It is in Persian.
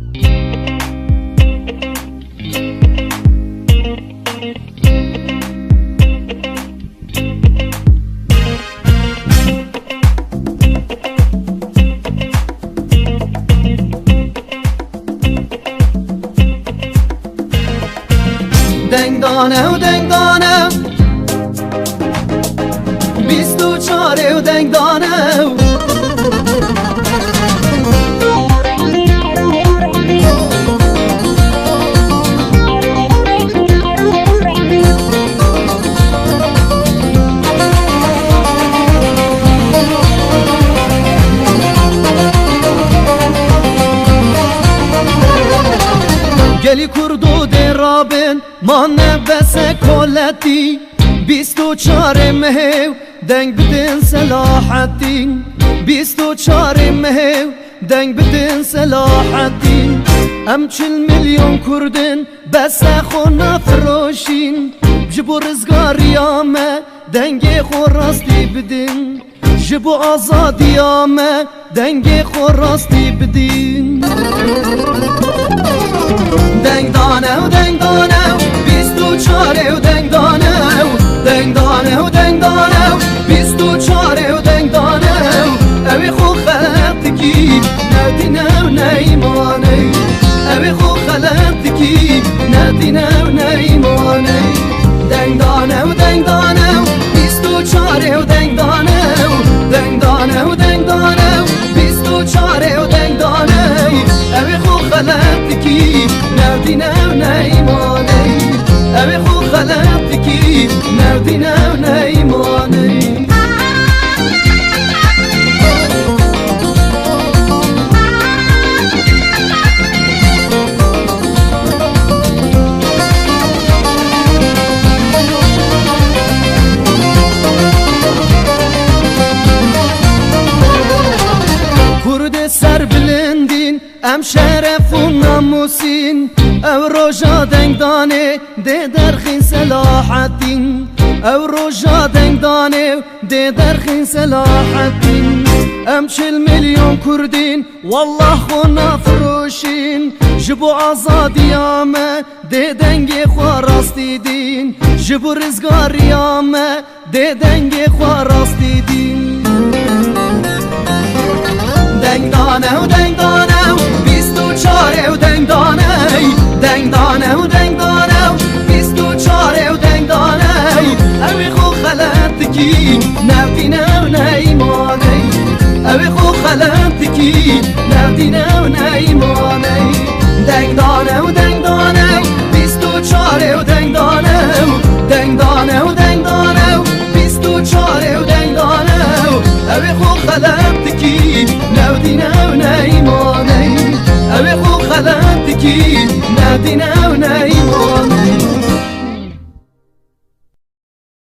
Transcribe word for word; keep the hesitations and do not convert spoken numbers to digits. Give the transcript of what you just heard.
دنگ دانه و دنگ دانه بیست و چاره و دنگ دانه گلی کردو درابن ما نبسه کلتی بیست و چاره مهو دنگ بدن صلاحتی بیست و چاره مهو دنگ بدن صلاحتی ام چل میلیون کردن بس خو نفروشین جبو رزگاریامه دنگ خو راستی بدین جبو آزادیامه دنگ خو راستی بدین دنگ دانه و دنگ دانه بیست و چاره و دنگ دانه دنگ دانه و دنگ دانه بیست و چاره و دنگ دانه اوی خو خلقتکی ندینه و نیمانه اوی خو خلقتکی ندینه و نیمانه دنگ دانه و دنگ دانه بیست و چاره و دنگ دانه دنگ دانه و دنگ دانه بیست و چاره و دنگ دانه اوی خو خلقتکی ندینه و نیمانه اوی خو خلقتکی ندینه و نیمانه سر بلندین ام شرف و ناموسین او روژا دنگ دانه ده درخین صلاحتین او روژا دنگ دانه ده درخین صلاحتین ام چل میلیون کردین والله خو نفروشین جبو آزادیامه ده دنگ خو راستی دین جبو رزگاریامه ده دنگ خو راستی دین دنگ دانه و دنگ دانه بیست و چاره و دنگ دانه دنگ دانه و دنگ دانه بیست و چاره و دنگ دانه اوی خو خلقتکی ندینه و نیمانه اوی خو خلقتکی ندینه و نیمانه دنگ دانه و دنگ دانه بیست و چاره و دنگ دانه دنگ دانه و دنگ دانه بیست و چاره و دنگ دانه اوی خو خلقتکی ندینه و نیمانه اوی خو خلقتکی ندینه و نیمانه